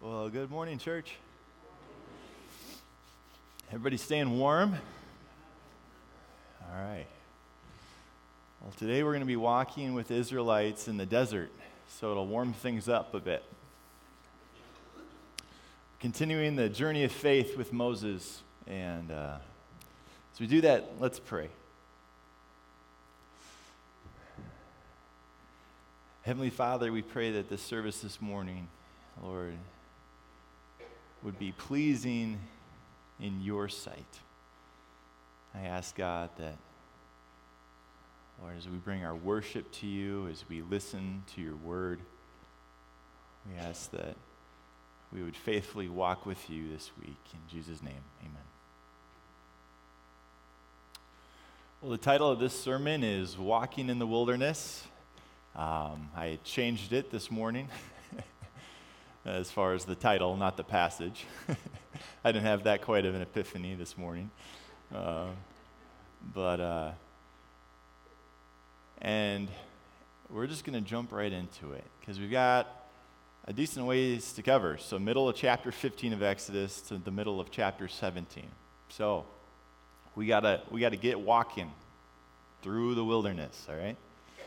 Well, good morning, church. Everybody staying warm? All right. Well, today we're going to be walking with Israelites in the desert, so it'll warm things up a bit. Continuing the journey of faith with Moses. And as we do that, let's pray. Heavenly Father, we pray that this service this morning, Lord, would be pleasing in your sight. I ask God that, Lord, as we bring our worship to you, as we listen to your word, we ask that we would faithfully walk with you this week. In Jesus' name, amen. Well, the title of this sermon is Walking in the Wilderness. I changed it this morning. As far as the title, not the passage. I didn't have that quite of an epiphany this morning. And we're just going to jump right into it because we've got a decent ways to cover. So middle of chapter 15 of Exodus to the middle of chapter 17. So we gotta get walking through the wilderness, all right?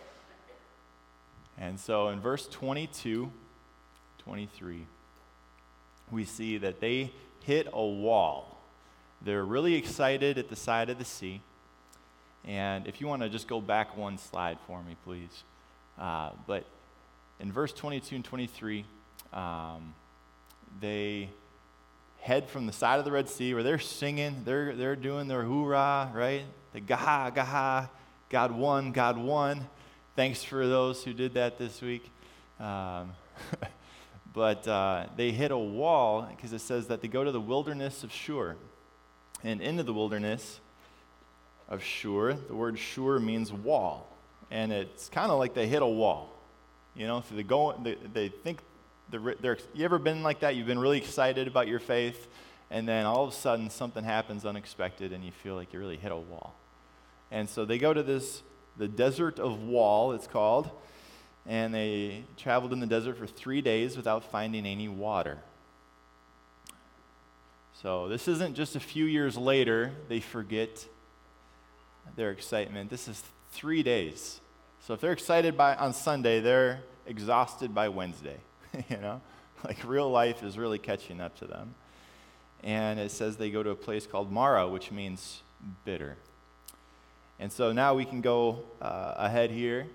And so in verse 22, 23, we see that they hit a wall. They're really excited at the side of the sea. And if you want to just go back one slide for me, please. But in verse 22 and 23, they head from the side of the Red Sea where they're singing, they're doing their hoorah, right? The gaha, gaha, God won, God won. Thanks for those who did that this week. But they hit a wall because it says that they go to the wilderness of Shur. And into the wilderness of Shur, the word Shur means wall. And it's kind of like they hit a wall. You know, so they think, you ever been like that? You've been really excited about your faith, and then all of a sudden something happens unexpected and you feel like you really hit a wall. And so they go to the desert of Wall, it's called. And they traveled in the desert for 3 days without finding any water. So this isn't just a few years later, they forget their excitement. This is 3 days. So if they're excited on Sunday, they're exhausted by Wednesday. You know? Like real life is really catching up to them. And it says they go to a place called Mara, which means bitter. And so now we can go ahead here.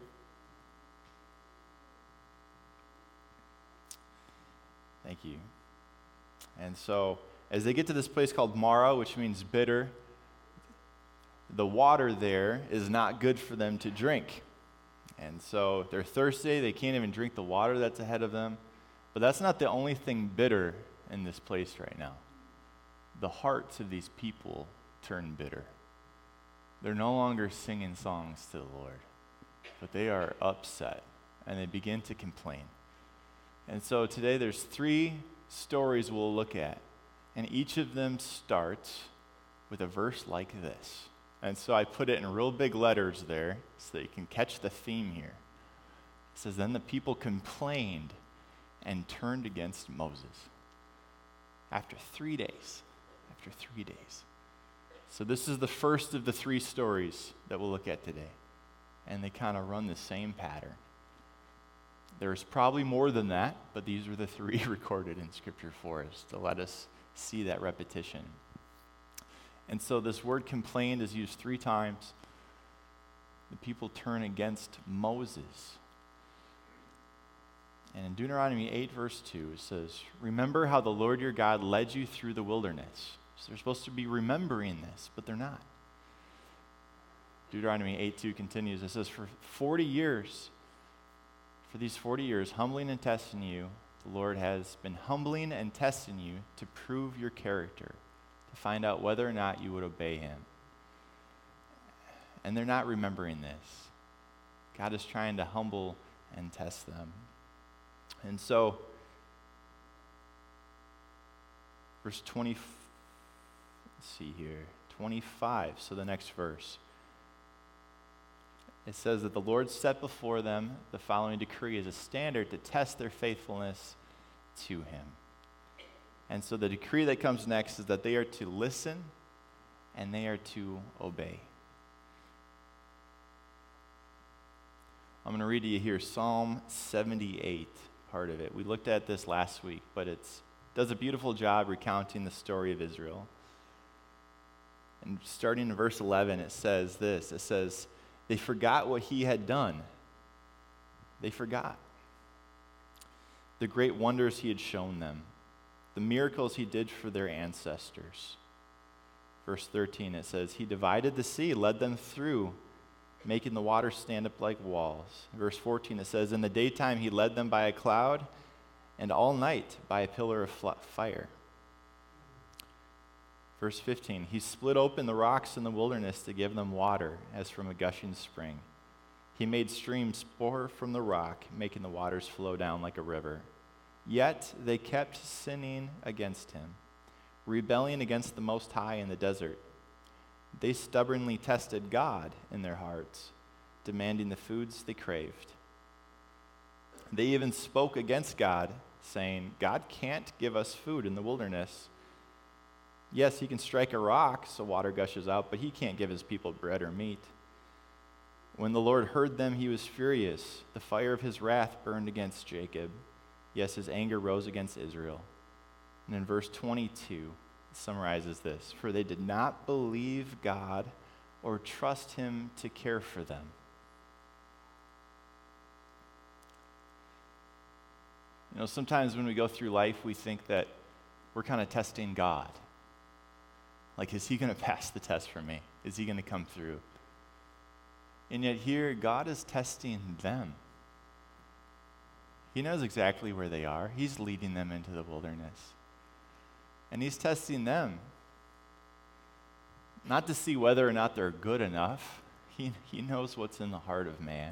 Thank you. And so, as they get to this place called Mara, which means bitter, the water there is not good for them to drink. And so, they're thirsty. They can't even drink the water that's ahead of them. But that's not the only thing bitter in this place right now. The hearts of these people turn bitter. They're no longer singing songs to the Lord, but they are upset, and they begin to complain. And so today there's 3 stories we'll look at, and each of them starts with a verse like this. And so I put it in real big letters there so that you can catch the theme here. It says, then the people complained and turned against Moses. After 3 days. After 3 days. So this is the first of the 3 stories that we'll look at today. And they kind of run the same pattern. There's probably more than that, but these are the 3 recorded in Scripture for us to let us see that repetition. And so this word complained is used 3 times. The people turn against Moses. And in Deuteronomy 8, verse 2, it says, remember how the Lord your God led you through the wilderness. So they're supposed to be remembering this, but they're not. Deuteronomy 8:2 continues. It says, for these 40 years, humbling and testing you, the Lord has been humbling and testing you to prove your character, to find out whether or not you would obey him. And they're not remembering this. God is trying to humble and test them. And so, verse 20, let's see here, 25, so the next verse. It says that the Lord set before them the following decree as a standard to test their faithfulness to him. And so the decree that comes next is that they are to listen and they are to obey. I'm going to read to you here Psalm 78, part of it. We looked at this last week, but it does a beautiful job recounting the story of Israel. And starting in verse 11, it says this. It says, they forgot what he had done. They forgot the great wonders he had shown them, the miracles he did for their ancestors. Verse 13, it says, he divided the sea, led them through, making the water stand up like walls. Verse 14, it says, in the daytime he led them by a cloud, and all night by a pillar of fire. Verse 15, he split open the rocks in the wilderness to give them water as from a gushing spring. He made streams pour from the rock, making the waters flow down like a river. Yet they kept sinning against him, rebelling against the Most High in the desert. They stubbornly tested God in their hearts, demanding the foods they craved. They even spoke against God, saying, God can't give us food in the wilderness. Yes, he can strike a rock so water gushes out, but he can't give his people bread or meat. When the Lord heard them, he was furious. The fire of his wrath burned against Jacob. Yes, his anger rose against Israel. And in verse 22, it summarizes this. For they did not believe God or trust him to care for them. You know, sometimes when we go through life, we think that we're kind of testing God. Like, is he going to pass the test for me? Is he going to come through? And yet here, God is testing them. He knows exactly where they are. He's leading them into the wilderness. And he's testing them. Not to see whether or not they're good enough. He knows what's in the heart of man.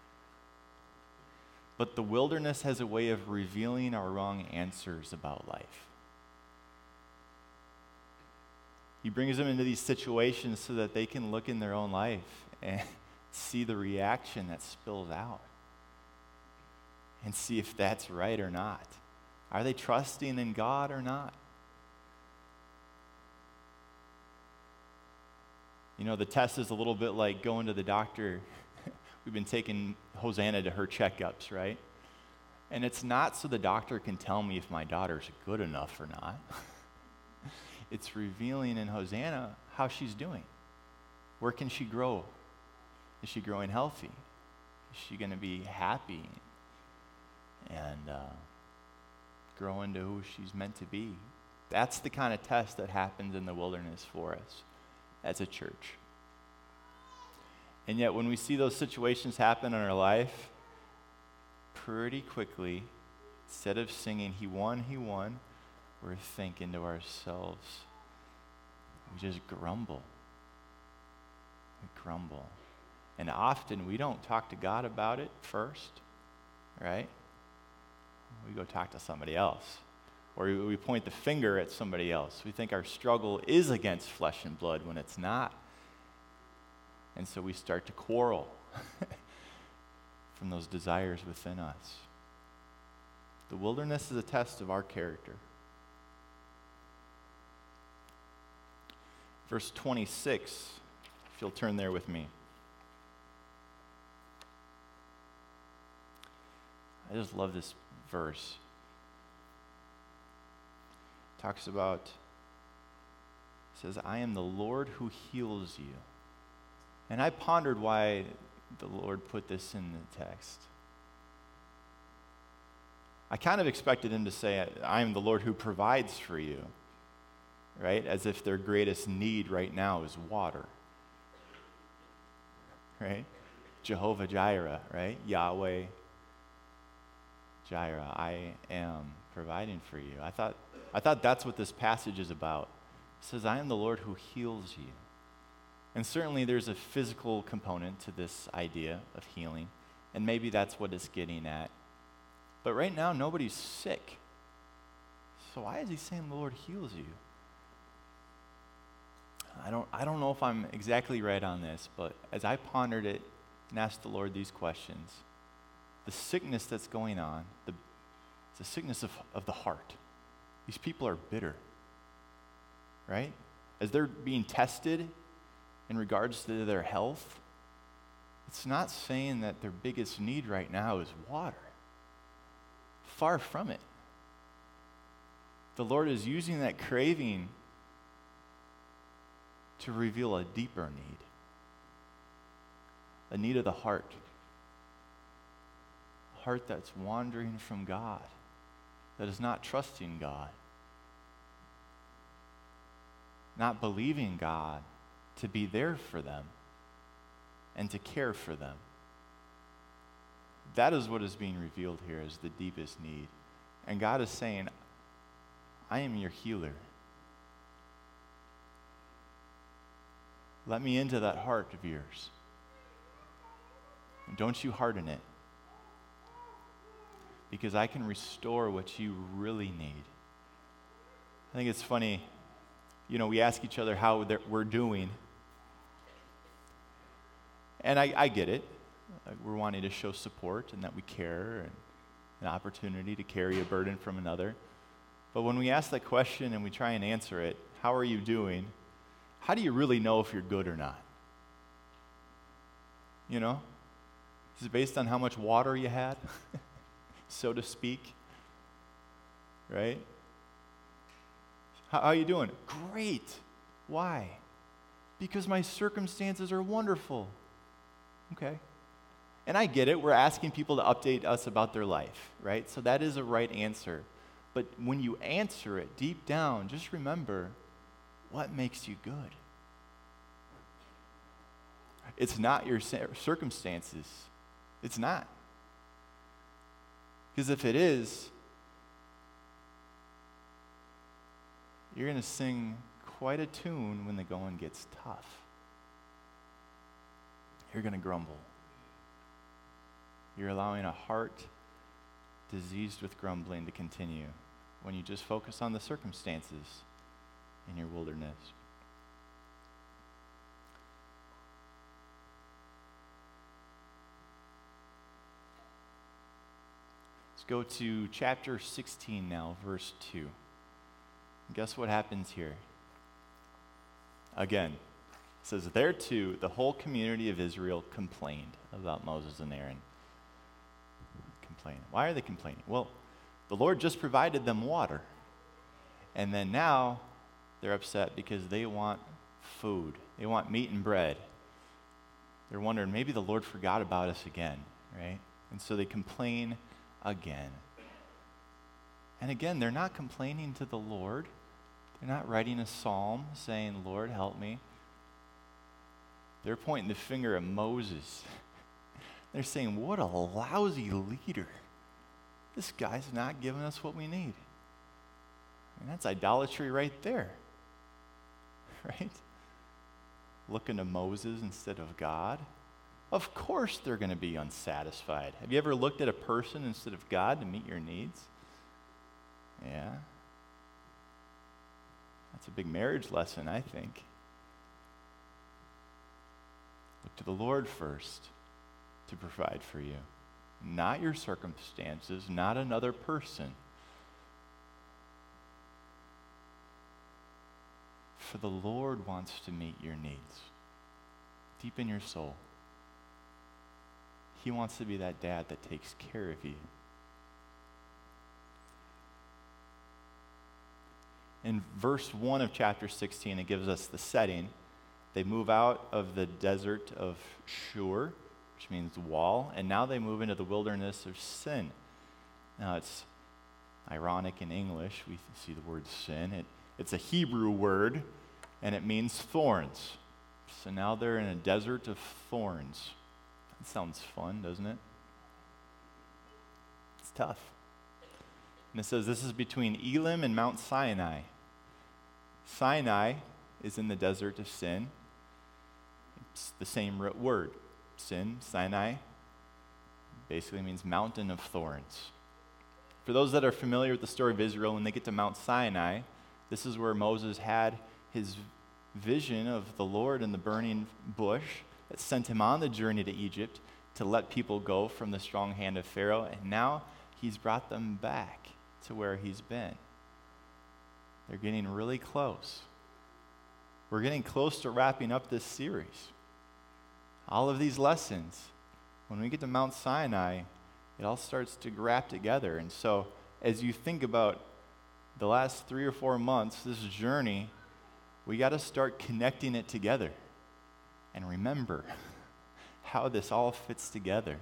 But the wilderness has a way of revealing our wrong answers about life. He brings them into these situations so that they can look in their own life and see the reaction that spills out and see if that's right or not. Are they trusting in God or not? You know, the test is a little bit like going to the doctor. We've been taking Hosanna to her checkups, right? And it's not so the doctor can tell me if my daughter's good enough or not. It's revealing in Hosanna how she's doing. Where can she grow? Is she growing healthy? Is she going to be happy and grow into who she's meant to be? That's the kind of test that happens in the wilderness for us as a church. And yet when we see those situations happen in our life, pretty quickly, instead of singing, he won, we're thinking to ourselves, we just grumble. We grumble. And often we don't talk to God about it first, right? We go talk to somebody else. Or we point the finger at somebody else. We think our struggle is against flesh and blood when it's not. And so we start to quarrel from those desires within us. The wilderness is a test of our character. Verse 26, if you'll turn there with me. I just love this verse. It talks about, it says, I am the Lord who heals you. And I pondered why the Lord put this in the text. I kind of expected him to say, I am the Lord who provides for you, right? As if their greatest need right now is water, right? Jehovah Jireh, right? Yahweh Jireh, I am providing for you. I thought that's what this passage is about. It says, I am the Lord who heals you. And certainly there's a physical component to this idea of healing, and maybe that's what it's getting at. But right now, nobody's sick. So why is he saying the Lord heals you? I don't know if I'm exactly right on this, but as I pondered it and asked the Lord these questions, the sickness that's going on, it's a sickness of the heart. These people are bitter, right? As they're being tested in regards to their health, it's not saying that their biggest need right now is water. Far from it. The Lord is using that craving to reveal a deeper need, a need of the heart, a heart that's wandering from God, that is not trusting God, not believing God to be there for them and to care for them. That is what is being revealed here as the deepest need. And God is saying, I am your healer. Let me into that heart of yours. And don't you harden it. Because I can restore what you really need. I think it's funny, we ask each other how we're doing. And I get it. We're wanting to show support and that we care and an opportunity to carry a burden from another. But when we ask that question and we try and answer it, how are you doing? How do you really know if you're good or not? Is it based on how much water you had, so to speak? Right? How are you doing? Great. Why? Because my circumstances are wonderful. Okay. And I get it. We're asking people to update us about their life, right? So that is a right answer. But when you answer it deep down, just remember what makes you good. It's not your circumstances. It's not. Because if it is, you're going to sing quite a tune when the going gets tough. You're going to grumble. You're allowing a heart diseased with grumbling to continue when you just focus on the circumstances in your wilderness. Let's go to chapter 16 now, verse 2. And guess what happens here? Again, it says, there too, the whole community of Israel complained about Moses and Aaron. Why are they complaining? Well, the Lord just provided them water. And then now they're upset because they want food. They want meat and bread. They're wondering, maybe the Lord forgot about us again, right? And so they complain again. And again, they're not complaining to the Lord. They're not writing a psalm saying, Lord, help me. They're pointing the finger at Moses. They're saying, what a lousy leader. This guy's not giving us what we need. And that's idolatry right there. Right? Looking to Moses instead of God. Of course they're going to be unsatisfied. Have you ever looked at a person instead of God to meet your needs? Yeah. That's a big marriage lesson, I think. Look to the Lord first to provide for you. Not your circumstances, not another person. For the Lord wants to meet your needs deep in your soul. He wants to be that dad that takes care of you. In verse 1 of chapter 16, it gives us the setting. They move out of the desert of Shur, which means wall, and now they move into the wilderness of Sin. Now it's ironic in English, we see the word sin. It's a Hebrew word, and it means thorns. So now they're in a desert of thorns. That sounds fun, doesn't it? It's tough. And it says this is between Elim and Mount Sinai. Sinai is in the desert of Sin. It's the same root word. Sin, Sinai, basically means mountain of thorns. For those that are familiar with the story of Israel, when they get to Mount Sinai, this is where Moses had his vision of the Lord in the burning bush that sent him on the journey to Egypt to let people go from the strong hand of Pharaoh, and now he's brought them back to where he's been. They're getting really close. We're getting close to wrapping up this series. All of these lessons, when we get to Mount Sinai, it all starts to wrap together. And so as you think about the last 3 or 4 months, this journey, we got to start connecting it together and remember how this all fits together.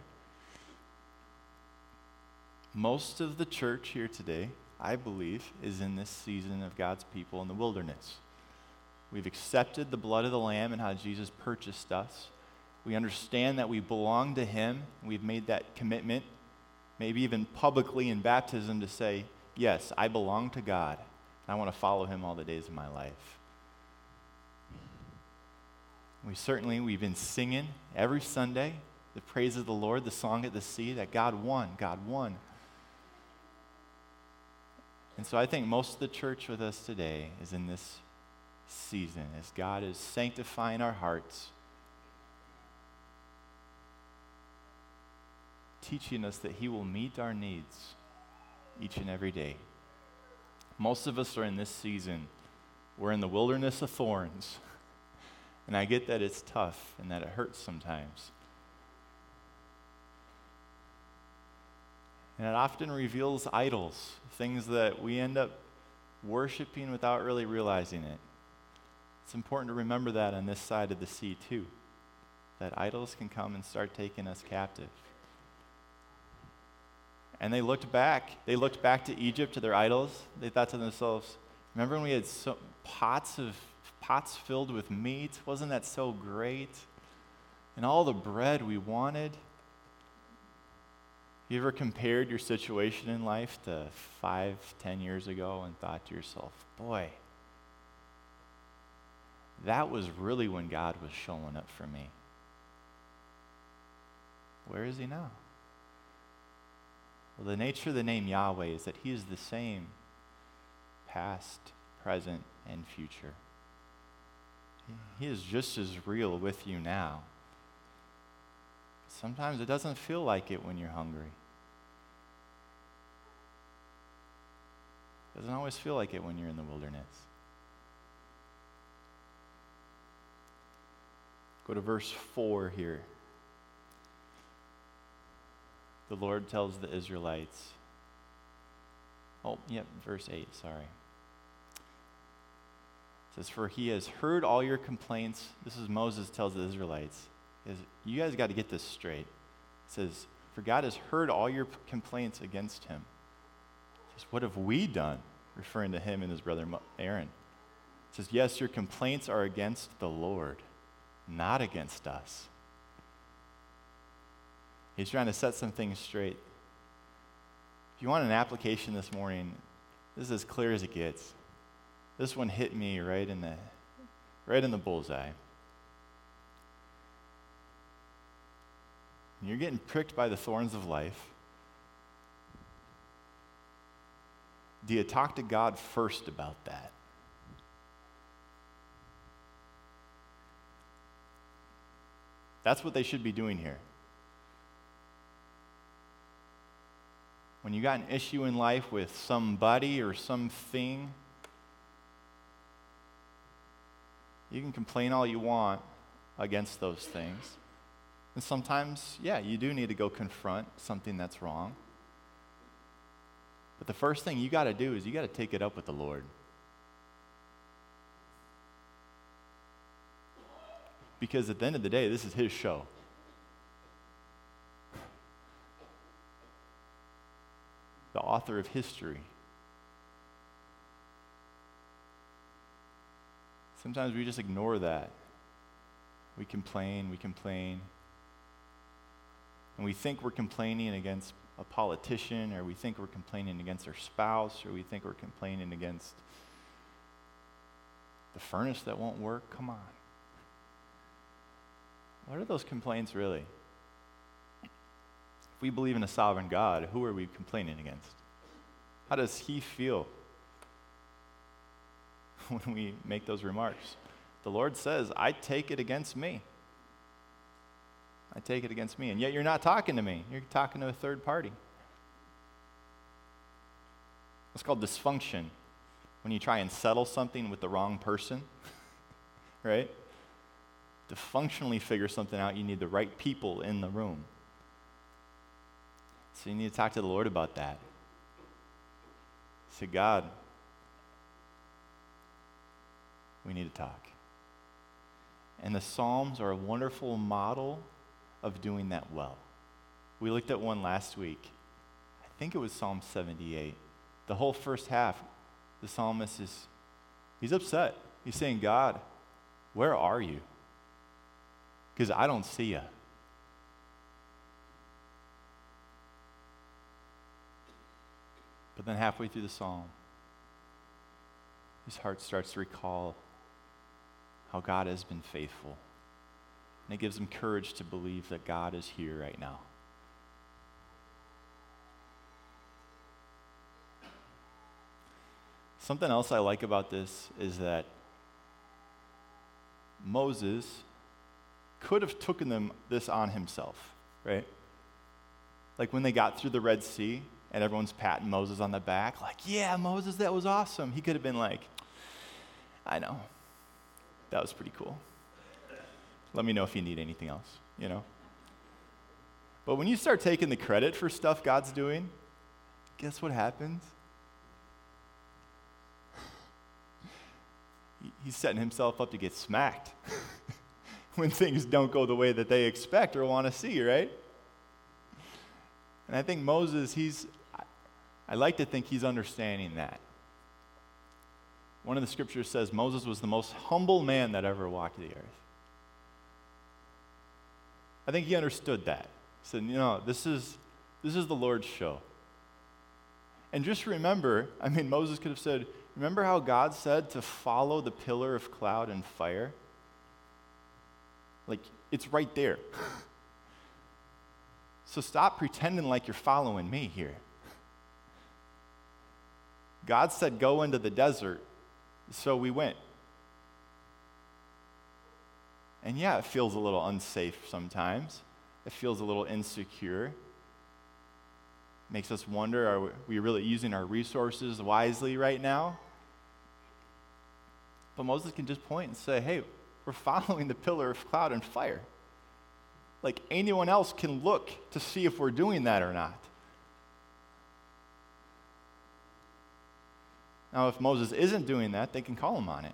Most of the church here today, I believe, is in this season of God's people in the wilderness. We've accepted the blood of the Lamb and how Jesus purchased us. We understand that we belong to Him. We've made that commitment, maybe even publicly in baptism, to say, yes, I belong to God. I want to follow Him all the days of my life. We've been singing every Sunday the praise of the Lord, the song at the sea, that God won, God won. And so I think most of the church with us today is in this season as God is sanctifying our hearts, teaching us that He will meet our needs each and every day. Most of us are in this season. We're in the wilderness of thorns. And I get that it's tough and that it hurts sometimes. And it often reveals idols, things that we end up worshiping without really realizing it. It's important to remember that on this side of the sea too, that idols can come and start taking us captive. And they looked back to Egypt, to their idols. They thought to themselves, remember when we had pots filled with meat? Wasn't that so great? And all the bread we wanted. You ever compared your situation in life to 5, 10 years ago and thought to yourself, boy, that was really when God was showing up for me. Where is He now? Well, the nature of the name Yahweh is that He is the same past, present, and future. He is just as real with you now. Sometimes it doesn't feel like it when you're hungry. It doesn't always feel like it when you're in the wilderness. Go to verse 4 here. The Lord tells the Israelites, verse 8, sorry. It says, for He has heard all your complaints. This is Moses tells the Israelites. You guys got to get this straight. It says, for God has heard all your complaints against Him. It says, what have we done? Referring to him and his brother Aaron. It says, yes, your complaints are against the Lord, not against us. He's trying to set some things straight. If you want an application this morning, this is as clear as it gets. This one hit me right in the bullseye. And you're getting pricked by the thorns of life. Do you talk to God first about that? That's what they should be doing here. When you got an issue in life with somebody or something, you can complain all you want against those things. And sometimes, you do need to go confront something that's wrong. But the first thing you got to do is you got to take it up with the Lord. Because at the end of the day, this is His show. The author of history. Sometimes we just ignore that. We complain. And we think we're complaining against a politician, or we think we're complaining against our spouse, or we think we're complaining against the furnace that won't work. Come on. What are those complaints really? If we believe in a sovereign God, who are we complaining against? How does He feel when we make those remarks? The Lord says, I take it against me. I take it against me. And yet you're not talking to me. You're talking to a third party. It's called dysfunction. when you try and settle something with the wrong person, right? To functionally figure something out, you need the right people in the room. So you need to talk to the Lord about that. Say, God, we need to talk. And the Psalms are a wonderful model of doing that well. We looked at one last week. I think it was Psalm 78. The whole first half, the psalmist he's upset. He's saying, God, where are you? Because I don't see you. But then halfway through the psalm, his heart starts to recall how God has been faithful. And it gives him courage to believe that God is here right now. Something else I like about this is that Moses could have taken this on himself, right? Like when they got through the Red Sea and everyone's patting Moses on the back, like, yeah, Moses, that was awesome. He could have been like, I know, that was pretty cool. Let me know if you need anything else, you know? But when you start taking the credit for stuff God's doing, guess what happens? He's setting himself up to get smacked when things don't go the way that they expect or want to see, right? And I think Moses, I like to think he's understanding that. One of the scriptures says Moses was the most humble man that ever walked the earth. I think he understood that. He said, this is the Lord's show. And just remember, Moses could have said, remember how God said to follow the pillar of cloud and fire? Like, it's right there. So stop pretending like you're following me here. God said, go into the desert, so we went. And yeah, it feels a little unsafe sometimes. It feels a little insecure. Makes us wonder, are we really using our resources wisely right now? But Moses can just point and say, hey, we're following the pillar of cloud and fire. Like anyone else can look to see if we're doing that or not. Now, if Moses isn't doing that, they can call him on it.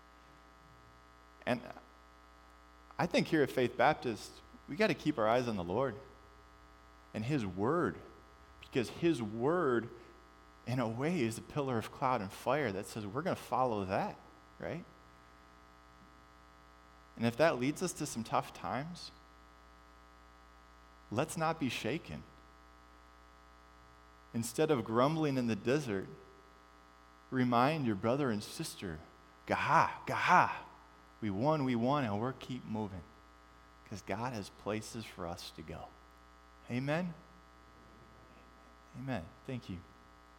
And I think here at Faith Baptist, we got to keep our eyes on the Lord and His Word. Because His Word, in a way, is a pillar of cloud and fire that says we're going to follow that, right? And if that leads us to some tough times, let's not be shaken. Instead of grumbling in the desert, remind your brother and sister, Gaha, Gaha. We won, and we'll keep moving. Because God has places for us to go. Amen? Amen. Thank you.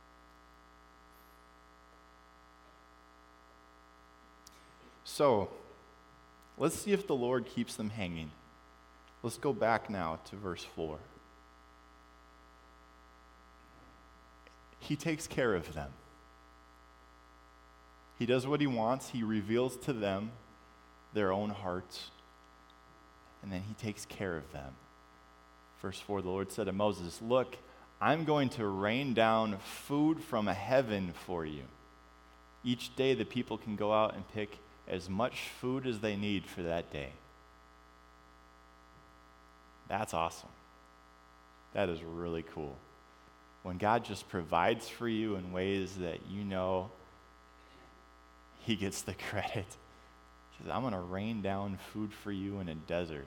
So, let's see if the Lord keeps them hanging. Let's go back now to verse 4. He takes care of them. He does what He wants. He reveals to them their own hearts, and then He takes care of them. Verse 4, the Lord said to Moses, look, I'm going to rain down food from heaven for you. Each day the people can go out and pick as much food as they need for that day. That's awesome. That is really cool. When God just provides for you in ways that you know He gets the credit. He says, I'm going to rain down food for you in a desert.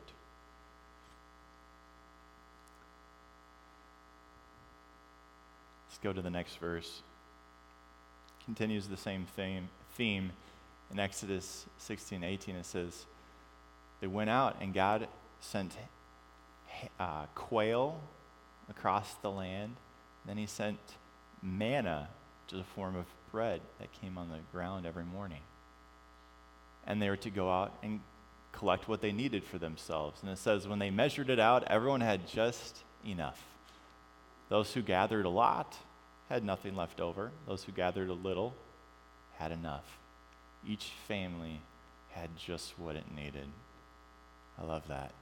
Let's go to the next verse. Continues the same theme. In Exodus 16:18, it says, they went out and God sent quail across the land. Then He sent manna, which is a form of bread that came on the ground every morning. And they were to go out and collect what they needed for themselves. And it says when they measured it out, everyone had just enough. Those who gathered a lot had nothing left over. Those who gathered a little had enough. Each family had just what it needed. I love that.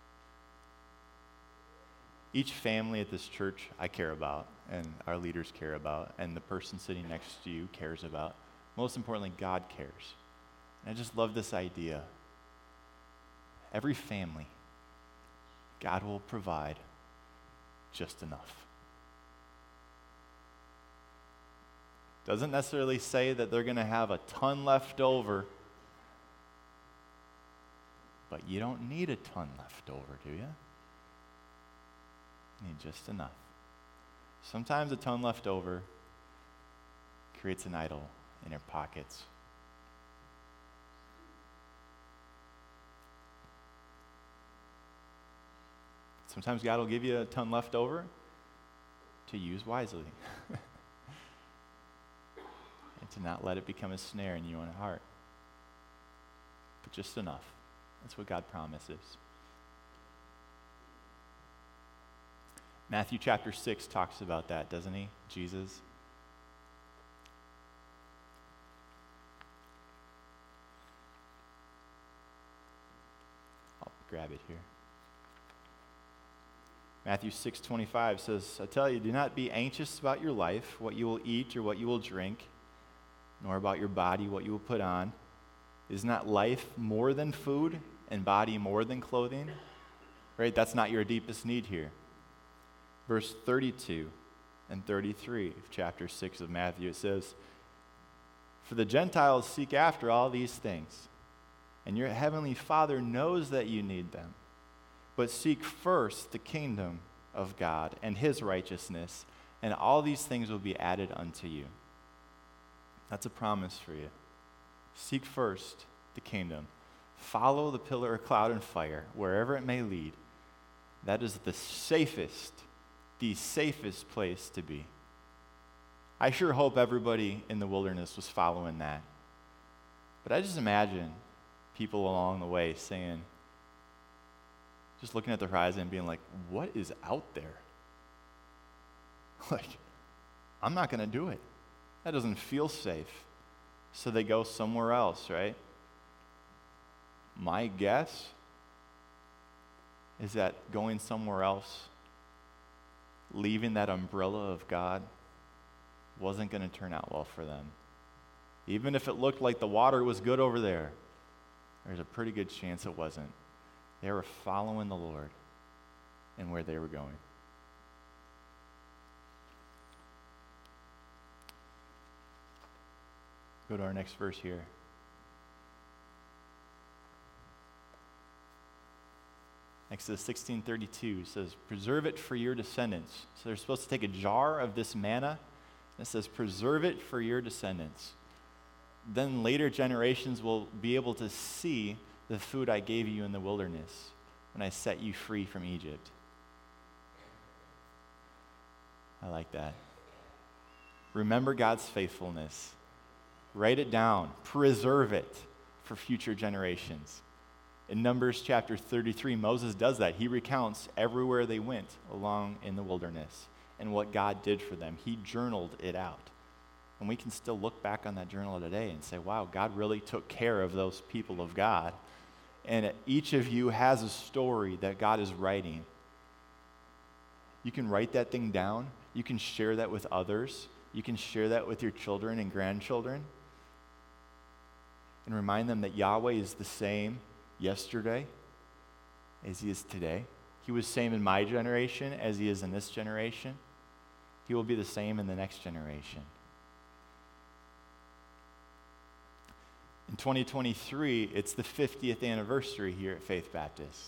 Each family at this church I care about, and our leaders care about, and the person sitting next to you cares about. Most importantly, God cares. And I just love this idea. Every family, God will provide just enough. Doesn't necessarily say that they're going to have a ton left over, but you don't need a ton left over, do you? You need just enough. Sometimes a ton left over creates an idol in your pockets. Sometimes God will give you a ton left over to use wisely and to not let it become a snare in your own heart. But just enough. That's what God promises. Matthew chapter 6 talks about that, doesn't he? Jesus. I'll grab it here. Matthew 6:25 says, I tell you, do not be anxious about your life, what you will eat or what you will drink, nor about your body, what you will put on. Is not life more than food and body more than clothing? Right? That's not your deepest need here. Verse 32 and 33 of chapter 6 of Matthew, it says, for the Gentiles seek after all these things, and your heavenly Father knows that you need them. But seek first the kingdom of God and his righteousness, and all these things will be added unto you. That's a promise for you. Seek first the kingdom. Follow the pillar of cloud and fire wherever it may lead. That is the safest place to be. I sure hope everybody in the wilderness was following that. But I just imagine people along the way saying, just looking at the horizon and being like, what is out there? Like, I'm not going to do it. That doesn't feel safe. So they go somewhere else, right? My guess is that going somewhere else, leaving that umbrella of God, wasn't going to turn out well for them. Even if it looked like the water was good over there, there's a pretty good chance it wasn't. They were following the Lord and where they were going. Go to our next verse here. Exodus 16:32 says, preserve it for your descendants. So they're supposed to take a jar of this manna, and it says, preserve it for your descendants. Then later generations will be able to see the food I gave you in the wilderness when I set you free from Egypt. I like that. Remember God's faithfulness. Write it down. Preserve it for future generations. In Numbers chapter 33, Moses does that. He recounts everywhere they went along in the wilderness and what God did for them. He journaled it out. And we can still look back on that journal today and say, wow, God really took care of those people of God. And each of you has a story that God is writing. You can write that thing down. You can share that with others. You can share that with your children and grandchildren. And remind them that Yahweh is the same yesterday as he is today. He was the same in my generation as he is in this generation. He will be the same in the next generation. In 2023, it's the 50th anniversary here at Faith Baptist.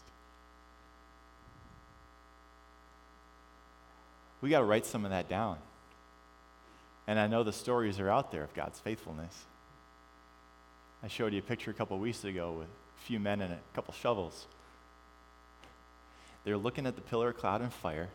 We got to write some of that down. And I know the stories are out there of God's faithfulness. I showed you a picture a couple weeks ago with a few men and a couple shovels. They're looking at the pillar of cloud and fire.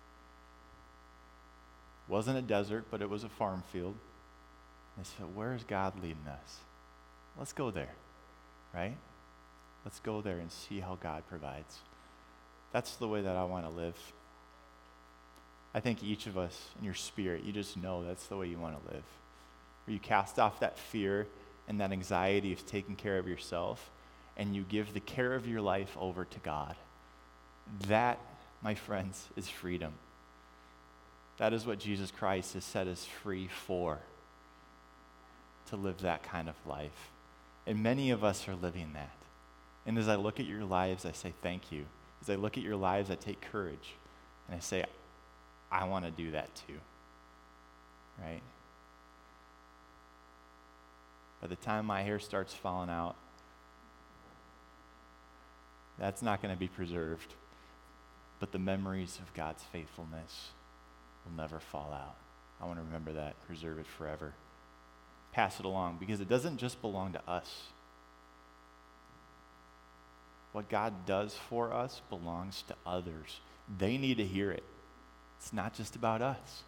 It wasn't a desert, but it was a farm field. They said, where is God leading us? Let's go there, right? Let's go there and see how God provides. That's the way that I want to live. I think each of us in your spirit, you just know that's the way you want to live. where you cast off that fear and that anxiety of taking care of yourself, and you give the care of your life over to God. That, my friends, is freedom. That is what Jesus Christ has set us free for, to live that kind of life. And many of us are living that. And as I look at your lives, I say thank you. As I look at your lives, I take courage. And I say, I want to do that too. Right? By the time my hair starts falling out, that's not going to be preserved. But the memories of God's faithfulness will never fall out. I want to remember that, preserve it forever. Pass it along, because it doesn't just belong to us. What God does for us belongs to others. They need to hear it. It's not just about us.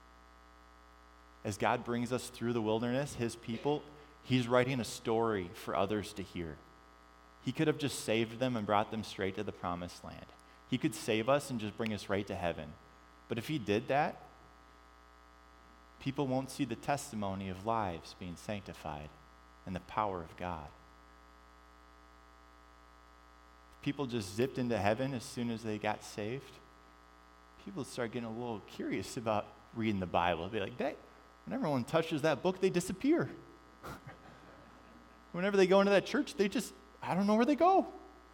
As God brings us through the wilderness, his people, he's writing a story for others to hear. He could have just saved them and brought them straight to the promised land. He could save us and just bring us right to heaven. But if he did that, people won't see the testimony of lives being sanctified and the power of God. If people just zipped into heaven as soon as they got saved, people would start getting a little curious about reading the Bible. They'd be like, "Dang, when everyone touches that book, they disappear." Whenever they go into that church, I don't know where they go.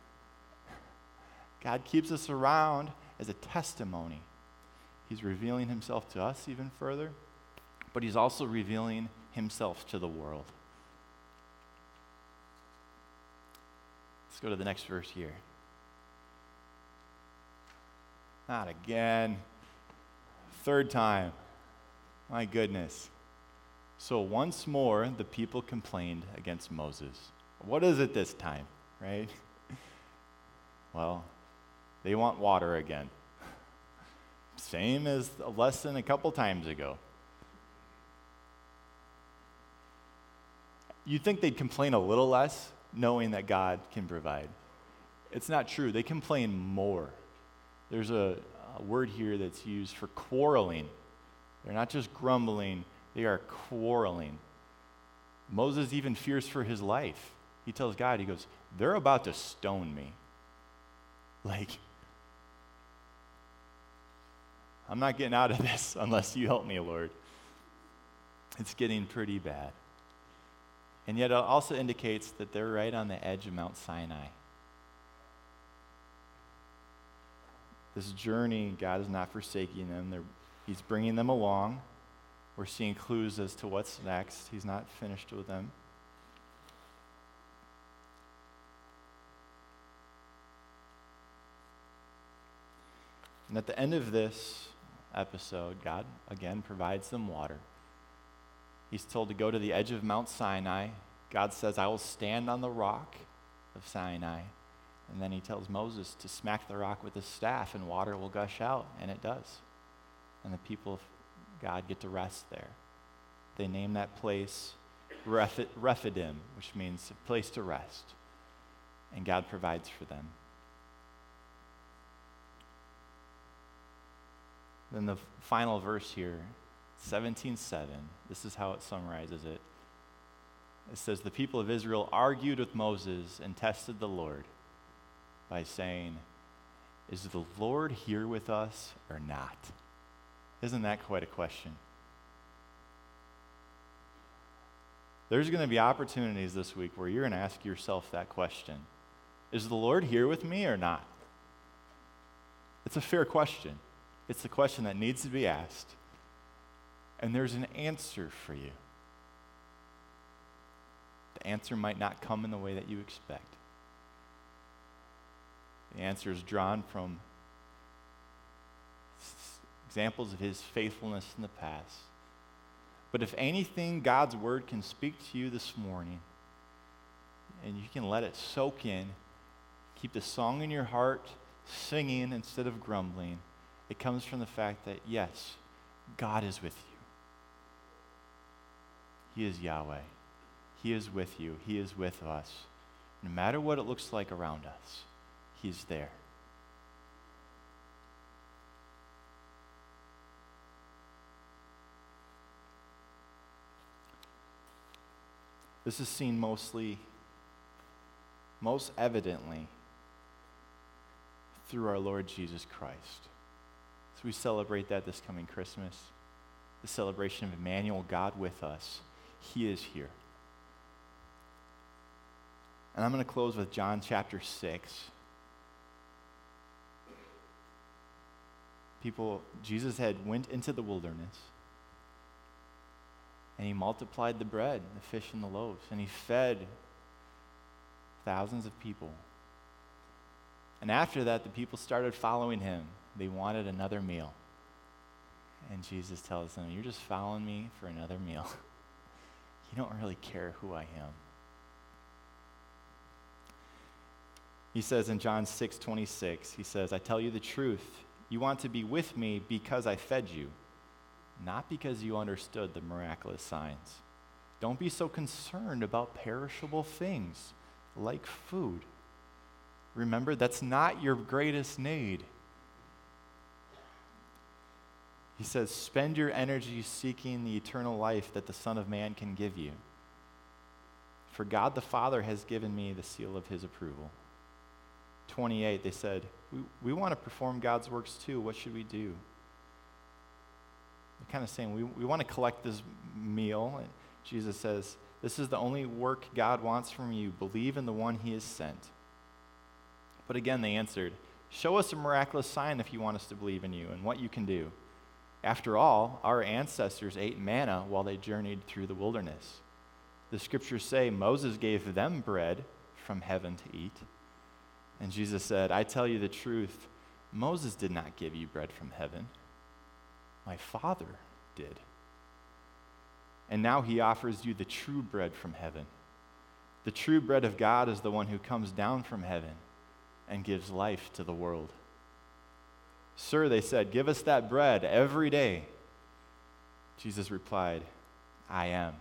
God keeps us around as a testimony. He's revealing himself to us even further, but he's also revealing himself to the world. Let's go to the next verse here. Not again. Third time. My goodness. So once more, the people complained against Moses. What is it this time, right? Well, they want water again. Same as a lesson a couple times ago. You'd think they'd complain a little less, knowing that God can provide. It's not true. They complain more. There's a word here that's used for quarreling. They're not just grumbling, they are quarreling. Moses even fears for his life. He tells God, he goes, "They're about to stone me." Like, I'm not getting out of this unless you help me, Lord. It's getting pretty bad. And yet it also indicates that they're right on the edge of Mount Sinai. This journey, God is not forsaking them. He's bringing them along. We're seeing clues as to what's next. He's not finished with them. And at the end of this episode, God again provides them water. He's told to go to the edge of Mount Sinai. God says, "I will stand on the rock of Sinai." And then he tells Moses to smack the rock with his staff and water will gush out, and it does. And the people of God get to rest there. They name that place Rephidim, which means a place to rest. And God provides for them. Then the final verse here, 17:7, this is how it summarizes it. It says, "The people of Israel argued with Moses and tested the Lord by saying, 'Is the Lord here with us or not?'" Isn't that quite a question? There's going to be opportunities this week where you're going to ask yourself that question. Is the Lord here with me or not? It's a fair question. It's the question that needs to be asked. And there's an answer for you. The answer might not come in the way that you expect. The answer is drawn from examples of his faithfulness in the past. But if anything, God's word can speak to you this morning, and you can let it soak in, keep the song in your heart, singing instead of grumbling. It comes from the fact that, yes, God is with you. He is Yahweh. He is with you. He is with us. No matter what it looks like around us, he's there. This is seen most evidently through our Lord Jesus Christ. So we celebrate that this coming Christmas, the celebration of Emmanuel, God with us. He is here. And I'm going to close with John chapter 6. Jesus went into the wilderness, and he multiplied the bread, the fish, and the loaves, and he fed thousands of people. And after that, the people started following him. They wanted another meal. And Jesus tells them, "You're just following me for another meal. You don't really care who I am." He says in John 6:26, he says, "I tell you the truth. You want to be with me because I fed you, not because you understood the miraculous signs. Don't be so concerned about perishable things like food. Remember, that's not your greatest need." He says, "Spend your energy seeking the eternal life that the Son of Man can give you. For God the Father has given me the seal of his approval." 28, they said, we want to perform God's works too. What should we do? They're kind of saying, we want to collect this meal. And Jesus says, "This is the only work God wants from you. Believe in the one he has sent." But again, they answered, "Show us a miraculous sign if you want us to believe in you and what you can do. After all, our ancestors ate manna while they journeyed through the wilderness. The scriptures say Moses gave them bread from heaven to eat." And Jesus said, "I tell you the truth, Moses did not give you bread from heaven. My Father did. And now he offers you the true bread from heaven. The true bread of God is the one who comes down from heaven and gives life to the world." "Sir," they said, "give us that bread every day." Jesus replied, "I am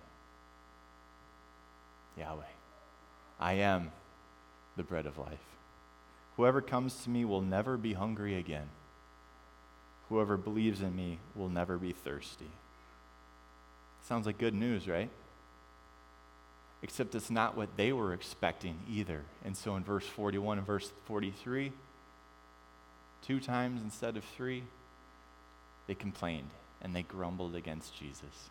Yahweh. I am the bread of life. Whoever comes to me will never be hungry again. Whoever believes in me will never be thirsty." Sounds like good news, right? Except it's not what they were expecting either. And so in verse 41 and verse 43, 2 times instead of 3, they complained and they grumbled against Jesus.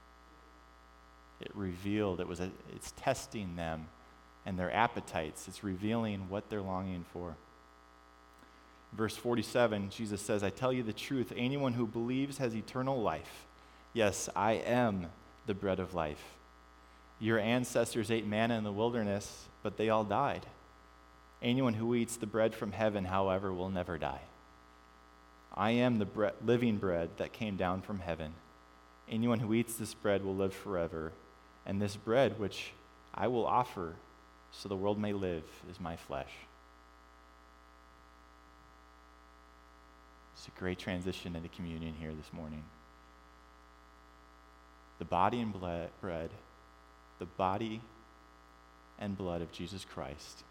It revealed, it's testing them and their appetites. It's revealing what they're longing for. Verse 47, Jesus says, "I tell you the truth, anyone who believes has eternal life. Yes, I am the bread of life. Your ancestors ate manna in the wilderness, but they all died. Anyone who eats the bread from heaven, however, will never die. I am the living bread that came down from heaven. Anyone who eats this bread will live forever, and this bread which I will offer so the world may live is my flesh." It's a great transition into communion here this morning. The body and bread, the body and blood of Jesus Christ.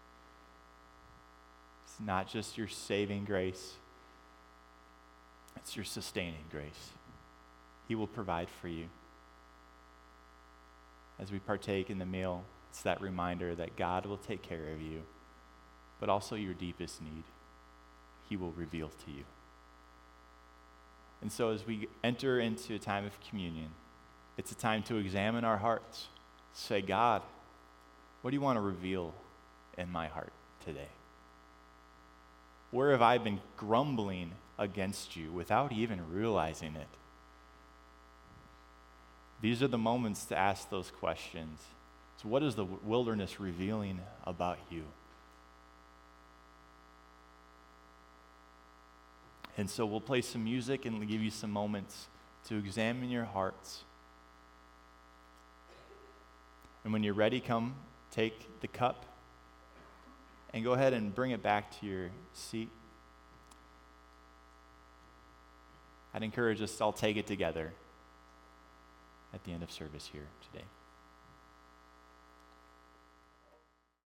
It's not just your saving grace, it's your sustaining grace. He will provide for you. As we partake in the meal, it's that reminder that God will take care of you, but also your deepest need, he will reveal to you. And so as we enter into a time of communion, it's a time to examine our hearts. Say, "God, what do you want to reveal in my heart today? Where have I been grumbling against you without even realizing it?" These are the moments to ask those questions. So what is the wilderness revealing about you? And so we'll play some music and give you some moments to examine your hearts. And when you're ready, come take the cup and go ahead and bring it back to your seat. I'd encourage us to all take it together at the end of service here today.